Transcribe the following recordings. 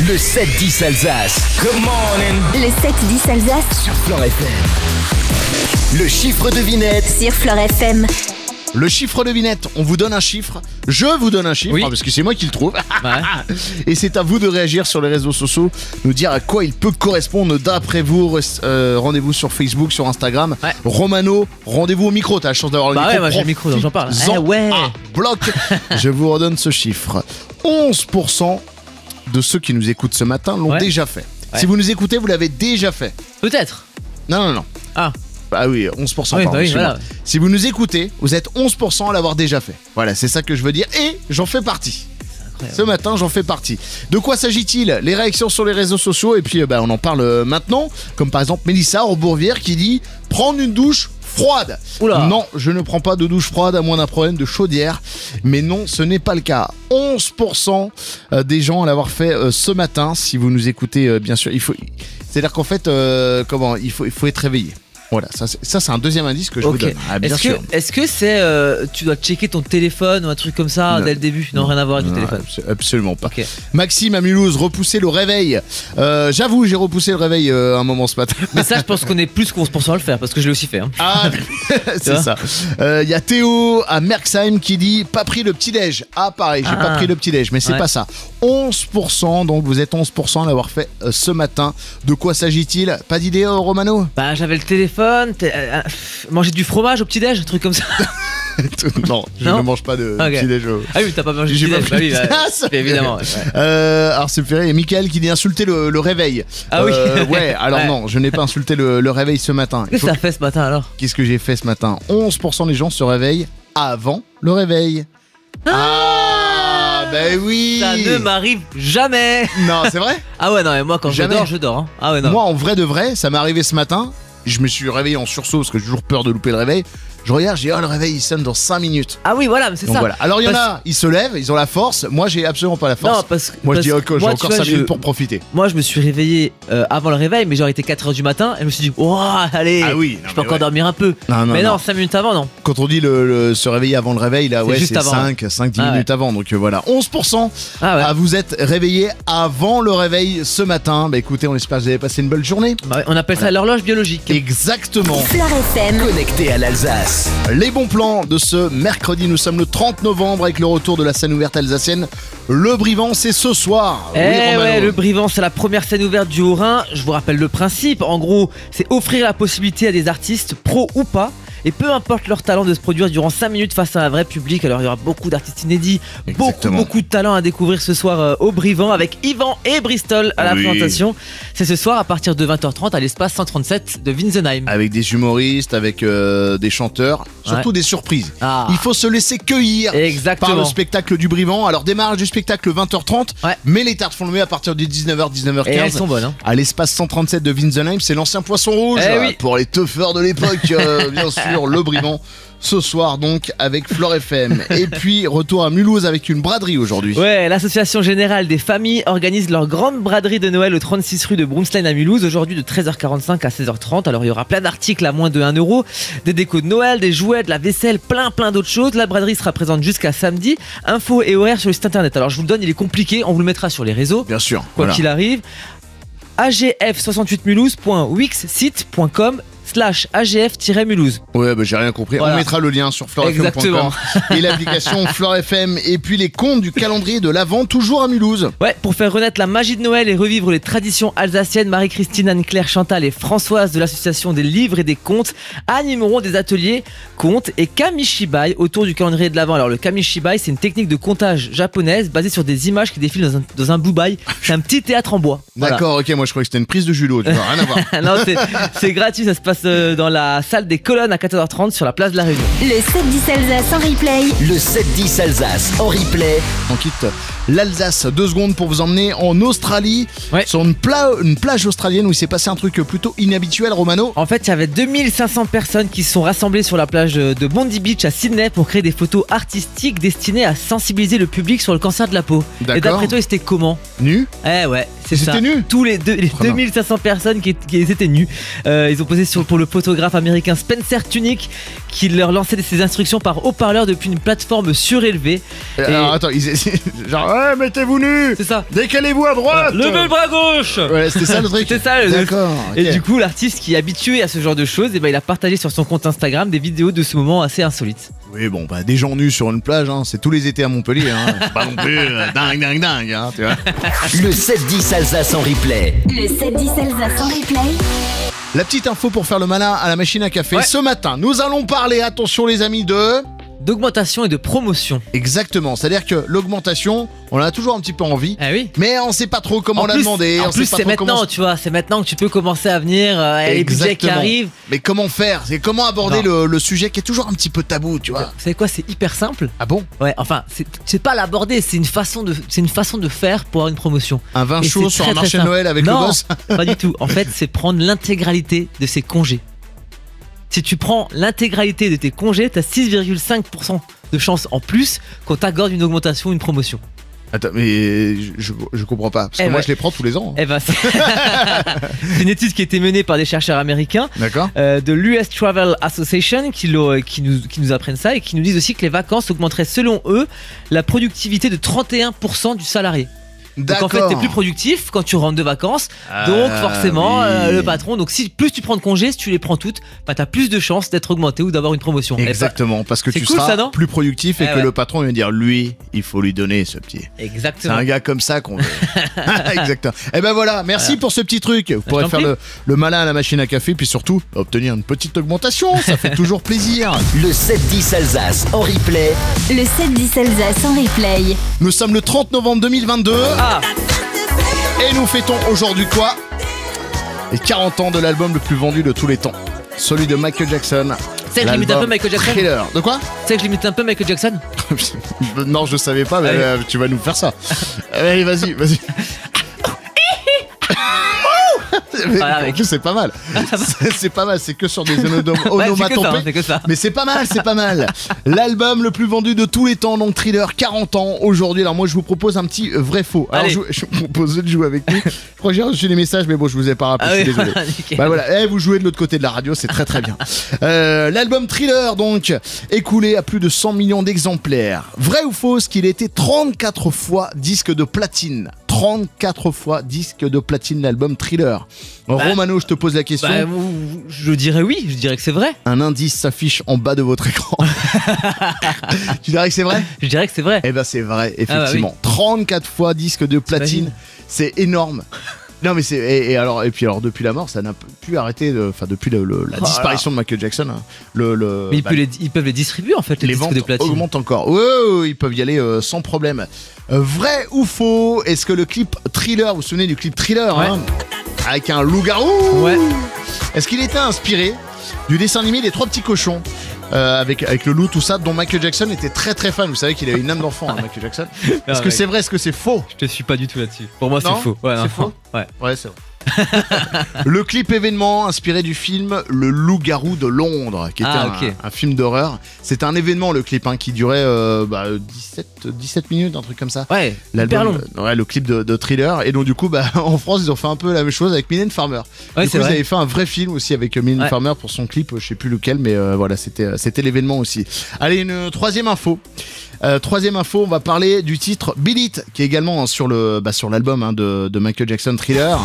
Le 7-10 Alsace. Good morning. Le 7-10 Alsace Sur Fleure FM. Le chiffre devinette. sur Fleure FM. Le chiffre devinette, on vous donne un chiffre, je vous donne un chiffre, Oui. parce que c'est moi qui le trouve. Ouais. Et c'est à vous de réagir sur les réseaux sociaux, nous dire à quoi il peut correspondre d'après vous. Rendez-vous sur Facebook, sur Instagram. Ouais. Romano, rendez-vous au micro, t'as la chance d'avoir le Bah micro. ouais, moi j'ai le micro, donc j'en parle. Profites-en Ouais. à bloc. Je vous redonne ce chiffre. 11% de ceux qui nous écoutent ce matin l'ont Ouais. déjà fait. Ouais. Si vous nous écoutez, vous l'avez déjà fait. Peut-être. Non. Ah. Bah oui, 11%. Oui, pardon, bah oui, excuse-moi. voilà. Si vous nous écoutez, vous êtes 11% à l'avoir déjà fait. Voilà, c'est ça que je veux dire. Et j'en fais partie. Ce matin, j'en fais partie. De quoi s'agit-il? Les réactions sur les réseaux sociaux. Et puis, on en parle maintenant. Comme par exemple Mélissa Orbourvière qui dit « Prendre une douche froide ». Oula. Non, je ne prends pas de douche froide à moins d'un problème de chaudière. Mais non, ce n'est pas le cas. 11% des gens à l'avoir fait ce matin. Si vous nous écoutez, bien sûr, c'est-à-dire qu'en fait, il faut être réveillé. Voilà, ça c'est un deuxième indice que je vous Ok. donne. Ah, bien sûr. Est-ce que c'est tu dois checker ton téléphone ou un truc comme ça Non. dès le début? Non, rien à voir avec le Non, téléphone. absolument pas. Ok. Maxime à Mulhouse, repousser le réveil. J'avoue, j'ai repoussé le réveil un moment ce matin. Mais ça, je pense qu'on est plus qu'11% à le faire parce que je l'ai aussi fait. Hein. Ah, c'est vois ça. Il y a Théo à Merxheim qui dit pas pris le petit-déj. Ah, pareil, j'ai pas pris le petit-déj, mais c'est Ouais. pas ça. 11%, donc vous êtes 11% à l'avoir fait ce matin. De quoi s'agit-il? Pas d'idée, Romano? Bah, j'avais le téléphone, manger du fromage au petit-déj, un truc comme ça. Non, je Non ne mange pas de Ok. petit-déj. Ah oui, t'as pas mangé J'ai du pas petit-déj. pris Bah oui, de bah, tasse. évidemment. Ouais. Alors c'est fait. Et Mickaël qui dit insulter le réveil. Ah oui. Ouais, alors Ouais. non, je n'ai pas insulté le réveil ce matin. Il Qu'est-ce faut que ça fait ce matin alors? Qu'est-ce que j'ai fait ce matin? 11% des gens se réveillent avant le réveil. Ah, ben oui. Ça ne m'arrive jamais. Non, c'est vrai? Ah ouais, non, mais moi quand Jamais. je dors. Hein. Ah ouais, non. Moi, en vrai de vrai, ça m'est arrivé ce matin. Je me suis réveillé en sursaut parce que j'ai toujours peur de louper le réveil. Je regarde, j'ai le réveil il sonne dans 5 minutes. Ah oui, voilà, mais c'est Donc ça. voilà. Alors il y en Parce- a, ils se lèvent, ils ont la force. Moi, j'ai absolument pas la force. Non, parce que. Moi, je parce dis que ok, j'ai moi, encore tu vois, 5 minutes pour profiter. Moi, je me suis réveillé avant le réveil, mais genre il était 4h du matin, et je me suis dit, oh, allez, Ah oui, non, je peux mais encore ouais. dormir un peu. Non, mais non, non. 5 minutes avant, non. Quand on dit se réveiller avant le réveil, là, C'est ouais, juste c'est avant. 5-10 Ah minutes avant. Donc voilà, 11% Ah ouais. à vous êtes réveillé avant le réveil ce matin. Bah écoutez, on espère que vous avez passé une bonne journée. Bah, on appelle ça l'horloge biologique. Exactement. Fleure FM. Connecté à l'Alsace. Les bons plans de ce mercredi, nous sommes le 30 novembre avec le retour de la scène ouverte alsacienne. Le Brivant, c'est ce soir. Eh Romano. ouais, le Brivant, c'est la première scène ouverte du Haut-Rhin. Je vous rappelle le principe. En gros, c'est offrir la possibilité à des artistes, pros ou pas, et peu importe leur talent, de se produire durant 5 minutes face à un vrai public. Alors il y aura beaucoup d'artistes inédits, Exactement. beaucoup de talents à découvrir ce soir au Brivant avec Yvan et Bristol à la Oui. présentation. C'est ce soir à partir de 20h30 à l'espace 137 de Winsenheim. Avec des humoristes, avec des chanteurs, surtout Ouais. des surprises. Ah. Il faut se laisser cueillir par Exactement. le spectacle du Brivant. Alors démarrage du spectacle 20h30, Ouais. mais les tartes font le mieux à partir de 19h, 19h15. Et elles sont bonnes. Hein. À l'espace 137 de Winsenheim, c'est l'ancien Poisson Rouge. Eh oui. Pour les teufeurs de l'époque, bien sûr, le Brivant. Ce soir donc avec Fleure FM. Et puis retour à Mulhouse avec une braderie aujourd'hui. Ouais, l'association générale des familles organise leur grande braderie de Noël au 36 rue de Brunstein à Mulhouse, aujourd'hui de 13h45 à 16h30. Alors il y aura plein d'articles à moins de 1 euro, des décos de Noël, des jouets, de la vaisselle, plein d'autres choses. La braderie sera présente jusqu'à samedi. Infos et horaires sur le site internet. Alors je vous le donne, il est compliqué, on vous le mettra sur les réseaux, Bien sûr. quoi Voilà. qu'il arrive. agf68mulhouse.wixsite.com/agf-mulhouse. Ouais, bah, j'ai rien compris. Voilà. On mettra le lien sur fleurefm.com Exactement. et l'application Fleure FM. Et puis les comptes du calendrier de l'Avent, toujours à Mulhouse. Ouais, pour faire renaître la magie de Noël et revivre les traditions alsaciennes, Marie-Christine, Anne-Claire, Chantal et Françoise de l'association des livres et des contes animeront des ateliers contes et kamishibai autour du calendrier de l'Avent. Alors le kamishibai, c'est une technique de comptage japonaise basée sur des images qui défilent dans un bubai. C'est un petit théâtre en bois. Voilà. D'accord, ok, moi je croyais que c'était une prise de judo, tu vois, rien à voir. Non, c'est gratuit, ça se passe dans la salle des colonnes à 14h30 sur la place de la Réunion. Le 7-10 Alsace en replay. Le 7-10 Alsace en replay. On quitte l'Alsace 2 secondes pour vous emmener en Australie, Ouais. sur une plage australienne où il s'est passé un truc plutôt inhabituel, Romano. En fait, il y avait 2500 personnes qui se sont rassemblées sur la plage de Bondi Beach à Sydney pour créer des photos artistiques destinées à sensibiliser le public sur le cancer de la peau. Et D'accord. d'après toi, c'était comment? Nu. Eh ouais, C'est Ils ça. étaient nus. Tous les 2500 personnes qui étaient nues. Ils ont posé pour le photographe américain Spencer Tunick qui leur lançait ses instructions par haut-parleur depuis une plateforme surélevée. Alors attends, genre ouais, mettez-vous nus. C'est ça. Décalez-vous à droite. Levez le bras gauche. Ouais, c'était ça le truc. C'est ça. D'accord. Et ok. du coup, l'artiste qui est habitué à ce genre de choses, il a partagé sur son compte Instagram des vidéos de ce moment assez insolite. Oui, bon, bah, des gens nus sur une plage, hein, c'est tous les étés à Montpellier. Hein. C'est pas non plus dingue, hein, tu vois. Le 7-10 Alsace en replay. Le 7-10 Alsace en replay. La petite info pour faire le malin à la machine à café. Ouais. Ce matin, nous allons parler, attention les amis, de... D'augmentation et de promotion. Exactement, c'est-à-dire que l'augmentation, on en a toujours un petit peu envie, Ah oui. mais on sait pas trop comment la demander. En on plus, sait pas c'est trop maintenant, comment... tu vois, c'est maintenant que tu peux commencer à venir, les budgets qui Exactement. arrivent. Mais comment faire? C'est comment aborder le sujet qui est toujours un petit peu tabou, tu vois. Vous savez quoi, c'est hyper simple. Ah bon? Ouais, enfin, c'est pas l'aborder, c'est une façon de faire pour avoir une promotion. Un vin Et chaud c'est sur très, un très marché de simple. Noël avec Non, le boss? Pas du tout. En fait, c'est prendre l'intégralité de ses congés. Si tu prends l'intégralité de tes congés, t'as 6,5% de chance en plus qu'on t'accorde une augmentation, une promotion. Attends, mais je comprends pas, parce que Eh moi ouais. je les prends tous les ans. Eh ben, c'est une étude qui a été menée par des chercheurs américains D'accord? de l'US Travel Association qui nous apprennent ça et qui nous disent aussi que les vacances augmenteraient selon eux la productivité de 31% du salarié. Donc en fait t'es plus productif quand tu rentres de vacances, donc forcément oui. le patron, donc si plus tu prends de congés, si tu les prends toutes, bah t'as plus de chances d'être augmenté ou d'avoir une promotion. Exactement, parce que c'est tu cool, seras ça, non plus productif et Eh que ouais. le patron il va dire lui, il faut lui donner ce petit. Et C'est exactement. un gars comme ça qu'on veut. Exactement. Et ben voilà, merci pour ce petit truc. Vous pourrez t'en faire prie. le malin à la machine à café, puis surtout obtenir une petite augmentation, ça fait toujours plaisir. Le 7-10 Alsace en replay. Le 7-10 Alsace en replay. Nous sommes le 30 novembre 2022 Ah, et nous fêtons aujourd'hui quoi? Les 40 ans de l'album le plus vendu de tous les temps. Celui de Michael Jackson. c'est que je limite un peu L'album Michael Jackson. Thriller. De quoi? C'est que je limite un peu Michael Jackson. Non, je savais pas, mais Allez. tu vas nous faire ça. Allez, vas-y. Voilà, En mec. plus, c'est pas mal. C'est pas mal, c'est que sur des Ouais, c'est que ça, hein, onomatopées. c'est que ça. Mais c'est pas mal. L'album le plus vendu de tous les temps, donc Thriller, 40 ans aujourd'hui. Alors moi, je vous propose un petit vrai faux. Alors Allez. je vous propose de jouer avec nous. Je crois que j'ai reçu des messages, mais bon, je vous ai pas rappelé, Ah je suis oui, désolé. nickel. Bah voilà, vous jouez de l'autre côté de la radio, c'est très très bien. L'album Thriller, donc, écoulé à plus de 100 millions d'exemplaires. Vrai ou faux qu'il a été 34 fois disque de platine? 34 fois disque de platine, l'album Thriller. Romano, je te pose la question. Bah, je dirais oui, je dirais que c'est vrai. Un indice s'affiche en bas de votre écran. Tu dirais que c'est vrai? Je dirais que c'est vrai. Eh ben c'est vrai, effectivement. Ah bah 34 fois disque de platine, T'imagines c'est énorme. Non mais c'est et puis depuis la mort ça n'a plus arrêté depuis la disparition de Michael Jackson hein, Mais ils peuvent les distribuer en fait, les disques ventes de platine. augmentent encore. Ouais, ils peuvent y aller sans problème. Vrai ou faux? Est-ce que le clip Thriller, vous vous souvenez du clip Thriller Ouais. hein, avec un loup-garou? Ouais. Est-ce qu'il était inspiré du dessin animé des 3 petits cochons avec le loup, tout ça, dont Michael Jackson était très très fan? Vous savez qu'il avait une âme d'enfant, hein, Michael Jackson. Est-ce que mec. c'est vrai? Est-ce que c'est faux? Je te suis pas du tout là-dessus. Pour moi, Non, c'est faux. Ouais, c'est non. faux. Ouais. Ouais, c'est vrai. Le clip événement inspiré du film Le Loup-garou de Londres, qui était ok. un film d'horreur. C'était un événement, le clip, hein, qui durait 17 minutes, un truc comme ça. Ouais, hyper long. Ouais, le clip de Thriller. Et donc du coup, en France, ils ont fait un peu la même chose avec Mylène Farmer. Ouais, Du c'est coup, ils vrai. avaient fait un vrai film aussi avec Mylène Ouais. Farmer pour son clip, je sais plus lequel, mais voilà, c'était l'événement aussi. Allez, une troisième info. On va parler du titre Beat It, qui est également sur l'album hein, de Michael Jackson Thriller.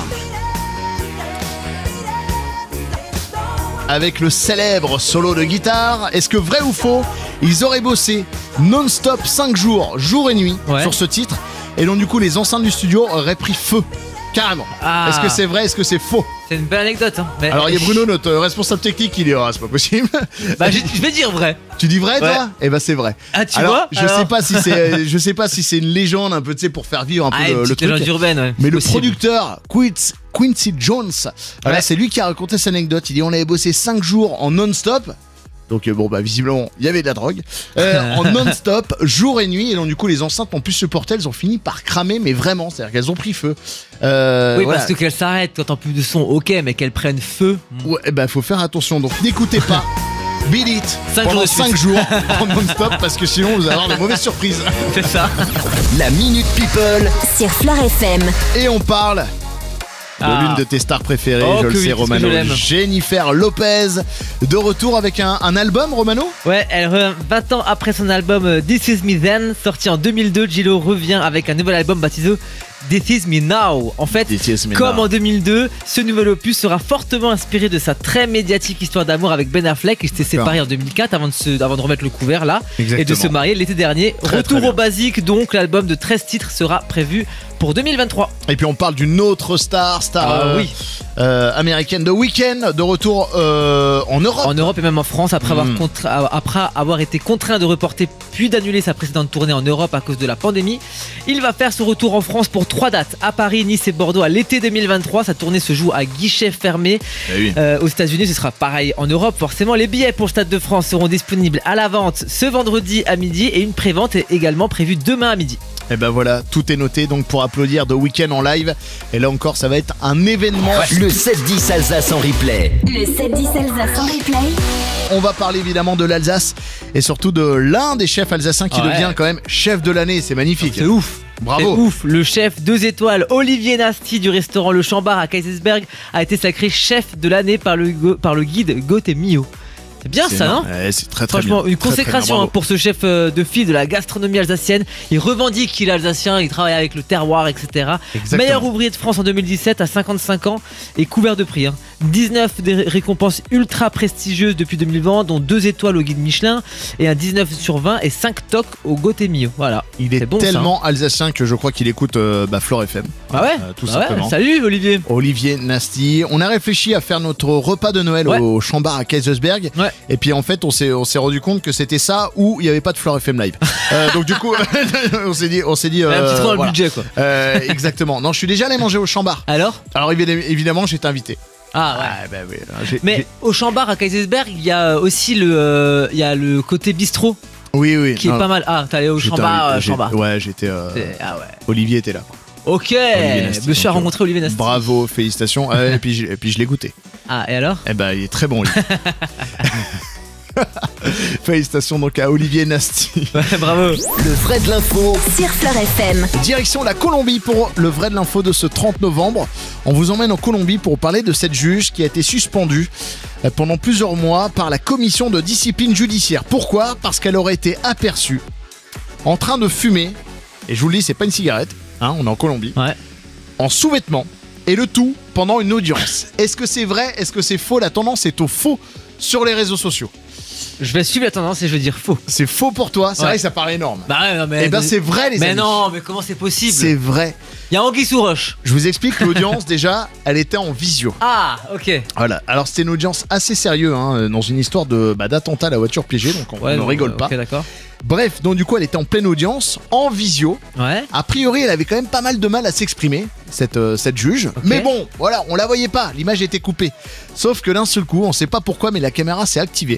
Avec le célèbre solo de guitare. Est-ce que vrai ou faux, ils auraient bossé non-stop 5 jours, jour et nuit, Ouais. sur ce titre, et donc du coup les enceintes du studio auraient pris feu, carrément. Ah. Est-ce que c'est vrai, est-ce que c'est faux? C'est une belle anecdote. Hein. Mais- Alors il y a Bruno, notre responsable technique, qui dit c'est pas possible. Bah, je vais dire vrai. Tu dis vrai, toi? Ouais. Eh ben c'est vrai. Ah, tu Alors, vois je sais pas si c'est une légende un peu, tu sais, pour faire vivre un peu Ah, une le petite truc. légende urbaine, ouais. Mais le Possible. producteur Quincy Jones, voilà, Ouais. c'est lui qui a raconté cette anecdote. Il dit on avait bossé 5 jours en non-stop. Donc visiblement il y avait de la drogue en non-stop, jour et nuit. Et donc du coup les enceintes n'ont plus supporté, elles ont fini par cramer, mais vraiment, c'est-à-dire qu'elles ont pris feu. Oui, voilà. parce que qu'elles s'arrêtent quand t'entends plus de son, ok, mais qu'elles prennent feu. Ouais, faut faire attention. Donc n'écoutez pas Beat It 5 pendant jours de 5 suite. jours en non-stop parce que sinon vous allez avoir de mauvaises surprises. C'est ça. La Minute People. Sur Flirt FM. Et on parle de l'une de tes stars préférées, Oh, je le que oui, sais, qu'est-ce que Romano. je l'aime. Jennifer Lopez, de retour avec un album, Romano. Ouais, elle revient 20 ans après son album This Is Me Then, sorti en 2002. Gillo revient avec un nouvel album baptisé This Is Me Now. En fait, This Is Me comme Now. en 2002, ce nouvel opus sera fortement inspiré de sa très médiatique histoire d'amour avec Ben Affleck. Ils s'étaient séparés en 2004 avant de remettre le couvert là et de Exactement. se marier l'été dernier. Très, Retour très bien. au basique, donc l'album de 13 titres sera prévu pour 2023. Et puis on parle d'une autre star Oui. américaine, The Weeknd, de retour en Europe. En Europe et même en France, après avoir été contraint de reporter puis d'annuler sa précédente tournée en Europe à cause de la pandémie, il va faire son retour en France pour 3 dates, à Paris, Nice et Bordeaux à l'été 2023. Sa tournée se joue à guichet fermé. Eh oui. Aux États-Unis, ce sera pareil en Europe. Forcément, les billets pour le Stade de France seront disponibles à la vente ce vendredi à midi et une prévente est également prévue demain à midi. Et ben voilà, tout est noté donc pour applaudir The Weeknd en live. Et là encore, ça va être un événement. Le 7-10 Alsace en replay. Le 7-10 Alsace en replay. On va parler évidemment de l'Alsace et surtout de l'un des chefs alsaciens qui Ouais. devient quand même chef de l'année. C'est magnifique. C'est ouf. Bravo. C'est ouf. Le chef 2 étoiles Olivier Nasty du restaurant Le Chambard à Kaisersberg a été sacré chef de l'année par le guide Goethe Mio. C'est bien C'est ça, énorme. non? Ouais, c'est très très Franchement, bien. une Très, très bien, consécration bravo. pour ce chef de file de la gastronomie alsacienne. Il revendique qu'il est alsacien, il travaille avec le terroir, etc. Exactement. Meilleur ouvrier de France en 2017 à 55 ans et couvert de prix. 19 des récompenses ultra prestigieuses depuis 2020, dont 2 étoiles au guide Michelin et un 19 sur 20 et 5 tocs au Goethe Mio. Voilà. Il est C'est bon, ça, tellement alsacien que je crois qu'il écoute Flore FM. Ah ouais, Tout Bah ouais. simplement. Salut Olivier. Olivier Nasty. On a réfléchi à faire notre repas de Noël Ouais. au Chambard à Kaisersberg. Ouais. Et puis en fait, on s'est rendu compte que c'était ça où il n'y avait pas de Flore FM live. Donc du coup, on s'est dit. Un petit trou dans le voilà. budget quoi. Exactement. Non, je suis déjà allé manger au Chambard. Alors Alors évidemment, j'étais invité. Ah ouais. Ah, bah oui. Mais au Chambard à Kaisersberg, il y a aussi le côté bistrot Oui. qui est Non, pas mal. Ah, t'es allé au j'étais Chambard, invité. Chambard. Ouais, j'étais. Ah ouais. Olivier était là. Ok. Nasty, Monsieur a donc, rencontré Olivier Nasty. Bravo, félicitations. Et puis je l'ai goûté. Ah et alors? Eh ben, il est très bon, Olivier. Félicitations donc à Olivier Nasty. Ouais, bravo. Le vrai de l'info. Sur Flirt FM. Direction la Colombie pour le vrai de l'info de ce 30 novembre. On vous emmène en Colombie pour parler de cette juge qui a été suspendue pendant plusieurs mois par la commission de discipline judiciaire. Pourquoi ? Parce qu'elle aurait été aperçue en train de fumer, et je vous le dis, c'est pas une cigarette, hein, on est en Colombie, Ouais. en sous-vêtements, et le tout pendant une audience. Est-ce que c'est vrai ? Est-ce que c'est faux ? La tendance est au faux sur les réseaux sociaux. Je vais suivre la tendance et je vais dire faux. C'est faux pour toi ? C'est Ouais. vrai que ça paraît énorme. Bah ouais, non, mais. Eh ben c'est vrai les Mais amis. non, mais comment c'est possible? C'est vrai. Il y a Anguille sous roche. Je vous explique que l'audience déjà, elle était en visio. Ah, ok. Voilà. Alors c'était une audience assez sérieuse hein, dans une histoire d'attentat à la voiture piégée, donc on ne rigole pas. Ok, d'accord. Bref, donc du coup elle était en pleine audience, en visio. Ouais. A priori elle avait quand même pas mal de mal à s'exprimer, cette juge. Ok. Mais bon, voilà, on la voyait pas, l'image était coupée. Sauf que d'un seul coup, on sait pas pourquoi, mais la caméra s'est activée.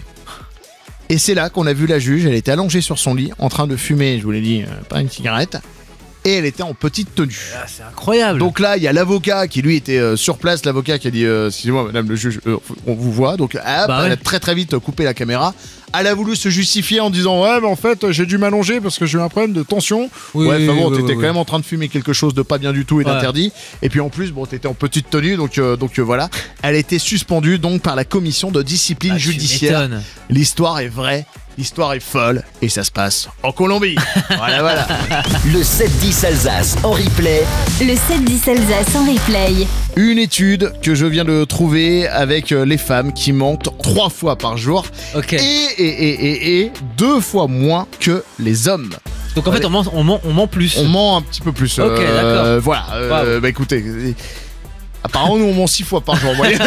Et c'est là qu'on a vu la juge, elle était allongée sur son lit, en train de fumer, je vous l'ai dit, pas une cigarette. Et elle était en petite tenue. Ah, c'est incroyable. Donc là, il y a l'avocat qui lui était sur place, l'avocat qui a dit excusez-moi madame le juge, on vous voit. Donc Bah elle ouais. a très très vite coupé la caméra. Elle a voulu se justifier en disant ouais mais en fait j'ai dû m'allonger parce que j'ai eu un problème de tension. Oui, ouais, enfin bon, oui, t'étais oui, quand oui. même en train de fumer quelque chose de pas bien du tout et Ouais. d'interdit. Et puis en plus bon t'étais en petite tenue donc voilà. Elle a été suspendue donc par la commission de discipline Ah, tu judiciaire. m'étonnes. L'histoire est vraie. L'histoire est folle et ça se passe en Colombie. Voilà. Le 7-10 Alsace en replay. Le 7-10 Alsace en replay. Une étude que je viens de trouver avec les femmes qui mentent 3 fois par jour Ok. et 2 fois moins que les hommes. Donc en fait, on ment plus. On ment un petit peu plus. Ok, d'accord. Voilà. Wow. Bah écoutez. Apparemment, nous on ment 6 fois par jour. Moi,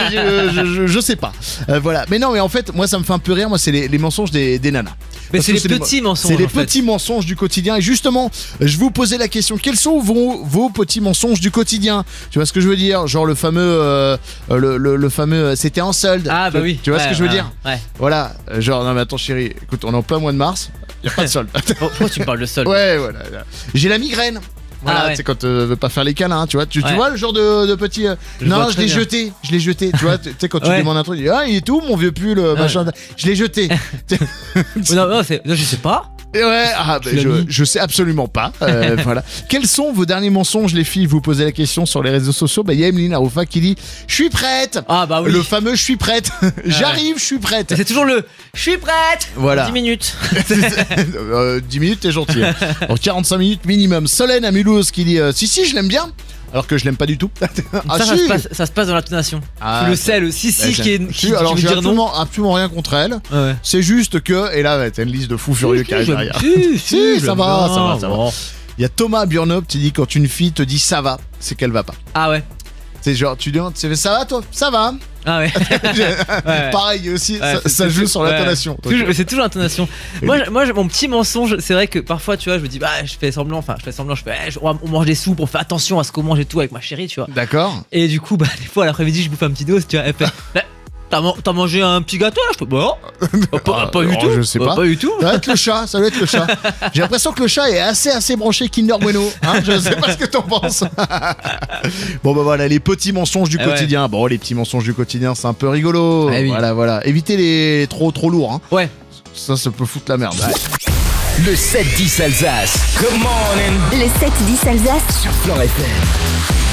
je sais pas. Voilà. Mais non, mais en fait, moi ça me fait un peu rire. Moi, c'est les mensonges des nanas. Mais Parce c'est que les petits mensonges. C'est les en fait. petits mensonges du quotidien. Et justement, je vous posais la question quels sont vos petits mensonges du quotidien ? Tu vois ce que je veux dire ? Genre le fameux, le fameux, c'était en solde. Ah bah oui. Tu vois ce Ouais, que je veux ouais, dire ? Ouais. Voilà. Genre non mais attends chérie, écoute, on est en plein mois de mars. Y a pas de solde. Pourquoi tu me parles de solde? Ouais, voilà. J'ai la migraine. Voilà, Ah ouais. c'est quand veut pas faire les câlins, tu vois. Tu Ouais. vois le genre de petit. Je vois Non, je très l'ai bien. jeté. Je l'ai jeté. Tu vois, tu sais, quand tu Ouais. demandes un truc, il dit, ah, il est où mon vieux pull, machin. Je l'ai jeté. Non, non, je sais pas. Et ouais, Tu l'as mis. je sais absolument pas. Voilà. Quels sont vos derniers mensonges, les filles? Vous posez la question sur les réseaux sociaux. Il y a Emeline Aroufa qui dit je suis prête. Ah bah oui. Le fameux je suis prête. J'arrive, je suis prête. C'est toujours le je suis prête. Voilà. 10 minutes. 10 minutes, t'es gentil. Alors 45 minutes minimum. Solène à Mulhouse qui dit si, je l'aime bien. Alors que je l'aime pas du tout. Ah, ça, si. ça se passe dans l'intonation. Ah, Tu le ça- sais, le si Bah, qui est j'aime- qui alors veut j'ai dire non. absolument rien contre elle. Ouais. C'est juste que, et là, t'as une liste de fous furieux qui arrive derrière. Si, ça va, ça va, ça va. Bon. Il y a Thomas Burnop qui dit quand une fille te dit ça va, c'est qu'elle va pas. Ah ouais. C'est genre, tu dis, ça va toi? Ça va. Ah ouais. Ouais. Pareil aussi, Ouais, ça joue sur l'intonation. Ouais. C'est toujours l'intonation. Moi, mon petit mensonge, c'est vrai que parfois, tu vois, je me dis, bah, je fais semblant, on mange des soupes, on fait attention à ce qu'on mange et tout avec ma chérie, tu vois. D'accord. Et du coup, bah, des fois, l'après-midi, je bouffe un petit dos, tu vois, elle fait, bah, t'as mangé un petit gâteau là? Je fais, bah, pas du oh, tout. je sais pas. Pas du tout. Ça doit être le chat, ça doit être le chat. J'ai l'impression que le chat est assez branché Kinder Bueno. Hein, je sais pas ce que t'en penses. Bon bah voilà, les petits mensonges du ouais. quotidien. Bon, les petits mensonges du quotidien, c'est un peu rigolo. Eh oui. Voilà. Évitez les trop lourds. Hein. Ouais. Ça peut foutre la merde. Le 7-10 Alsace. Good morning. Le 7-10 Alsace Sur Flan FM.